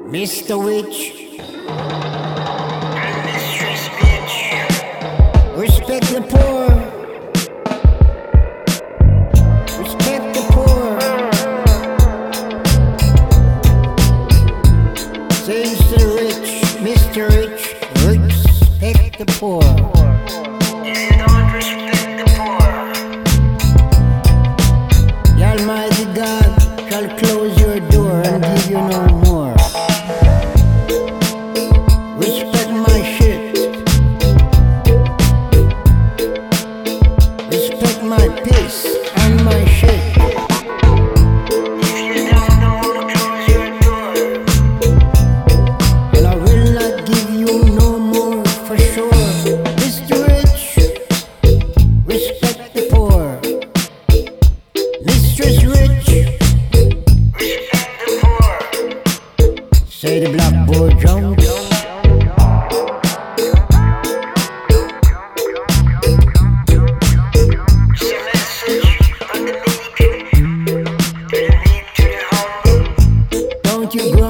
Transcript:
Mr. Witch, and Mistress Bitch. respect the poor. Respect the poor. Says to the rich, Mr. Rich, respect the poor. If you don't respect the poor, The Almighty God shall close your door and give you no more. Respect my shit. Respect my piss and my shit. if you don't know to close your door, And I will not give you no more for sure. Mr. Rich, respect the poor. Mistress Rich, respect the poor. say the blackboard jump. It's a message from the meek to the meek to the humble. Don't you grow